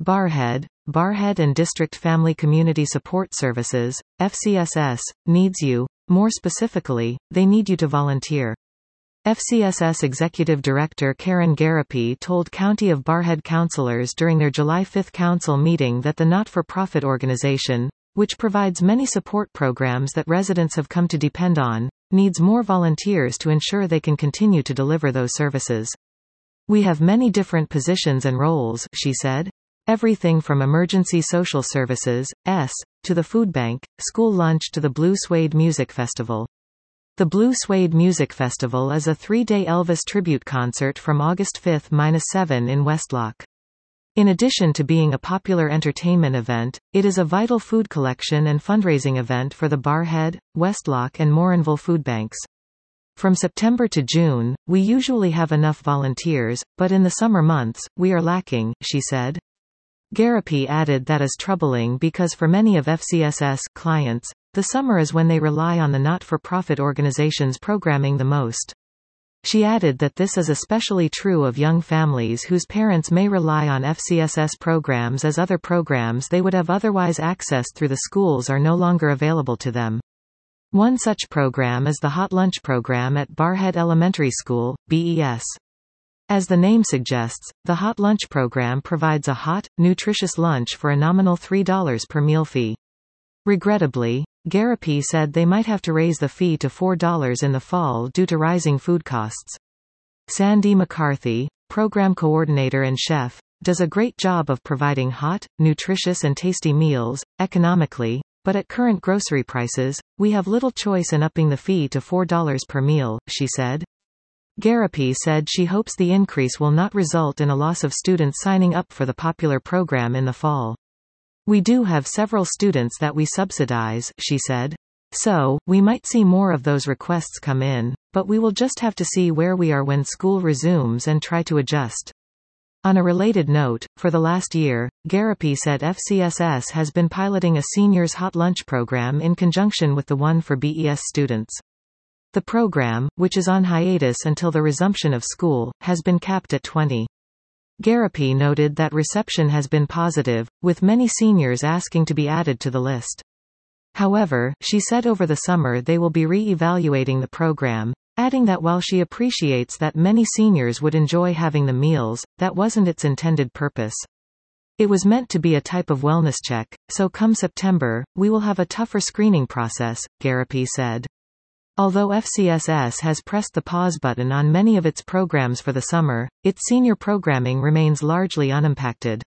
Barrhead, Barrhead and District Family Community Support Services, FCSS, needs you. More specifically, they need you to volunteer. FCSS Executive Director Karen Garapi told County of Barrhead councillors during their July 5 council meeting that the not-for-profit organisation, which provides many support programs that residents have come to depend on, needs more volunteers to ensure they can continue to deliver those services. We have many different positions and roles, she said. Everything from emergency social services, to the food bank, school lunch to the Blue Suede Music Festival. The Blue Suede Music Festival is a 3-day Elvis tribute concert from August 5–7 in Westlock. In addition to being a popular entertainment event, it is a vital food collection and fundraising event for the Barrhead, Westlock and Morinville food banks. From September to June, we usually have enough volunteers, but in the summer months, we are lacking, she said. Garapi added that is troubling because for many of FCSS clients, the summer is when they rely on the not-for-profit organization's programming the most. She added that this is especially true of young families whose parents may rely on FCSS programs as other programs they would have otherwise accessed through the schools are no longer available to them. One such program is the Hot Lunch program at Barrhead Elementary School, BES. As the name suggests, the Hot Lunch program provides a hot, nutritious lunch for a nominal $3 per meal fee. Regrettably, Garapi said they might have to raise the fee to $4 in the fall due to rising food costs. Sandy McCarthy, program coordinator and chef, does a great job of providing hot, nutritious and tasty meals, economically, but at current grocery prices, we have little choice in upping the fee to $4 per meal, she said. Garapi said she hopes the increase will not result in a loss of students signing up for the popular program in the fall. We do have several students that we subsidize, she said. So, we might see more of those requests come in, but we will just have to see where we are when school resumes and try to adjust. On a related note, for the last year, Garapi said FCSS has been piloting a seniors hot lunch program in conjunction with the one for BES students. The program, which is on hiatus until the resumption of school, has been capped at 20. Garapi noted that reception has been positive, with many seniors asking to be added to the list. However, she said over the summer they will be re-evaluating the program, adding that while she appreciates that many seniors would enjoy having the meals, that wasn't its intended purpose. It was meant to be a type of wellness check, so come September, we will have a tougher screening process, Garapi said. Although FCSS has pressed the pause button on many of its programs for the summer, its senior programming remains largely unimpacted.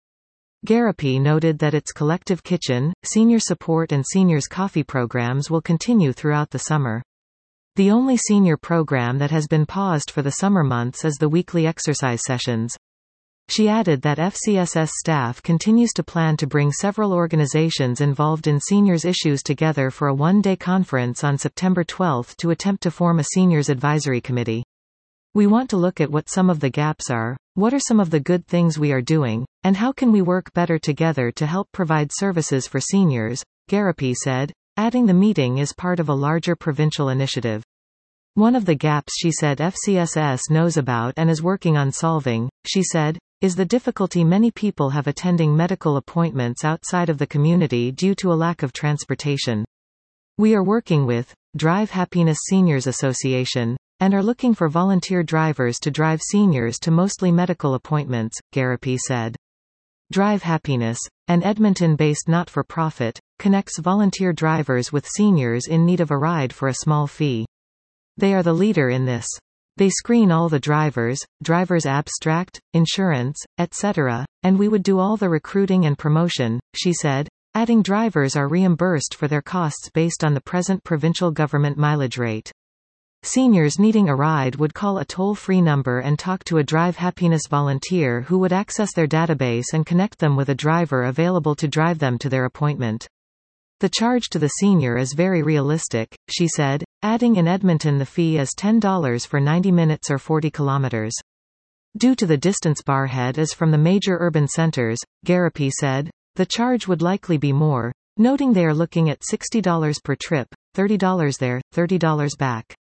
Garapi noted that its Collective Kitchen, Senior Support and Seniors Coffee programs will continue throughout the summer. The only senior program that has been paused for the summer months is the weekly exercise sessions. She added that FCSS staff continues to plan to bring several organizations involved in seniors issues together for a one-day conference on September 12 to attempt to form a seniors advisory committee. We want to look at what some of the gaps are, what are some of the good things we are doing, and how can we work better together to help provide services for seniors, Garapi said, adding the meeting is part of a larger provincial initiative. One of the gaps she said FCSS knows about and is working on solving, she said, is the difficulty many people have attending medical appointments outside of the community due to a lack of transportation. We are working with Drive Happiness Seniors Association, and are looking for volunteer drivers to drive seniors to mostly medical appointments, Garapi said. Drive Happiness, an Edmonton-based not-for-profit, connects volunteer drivers with seniors in need of a ride for a small fee. They are the leader in this. They screen all the driver's abstract, insurance, etc., and we would do all the recruiting and promotion, she said, adding drivers are reimbursed for their costs based on the present provincial government mileage rate. Seniors needing a ride would call a toll-free number and talk to a Drive Happiness volunteer who would access their database and connect them with a driver available to drive them to their appointment. The charge to the senior is very realistic, she said, adding in Edmonton the fee is $10 for 90 minutes or 40 kilometers. Due to the distance Barrhead is from the major urban centers, Garapi said, the charge would likely be more, noting they are looking at $60 per trip, $30 there, $30 back.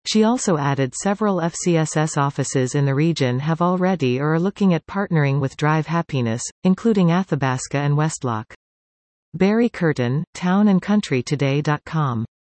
She also added several FCSS offices in the region have already or are looking at partnering with Drive Happiness, including Athabasca and Westlock. Barry Curtin, townandcountrytoday.com.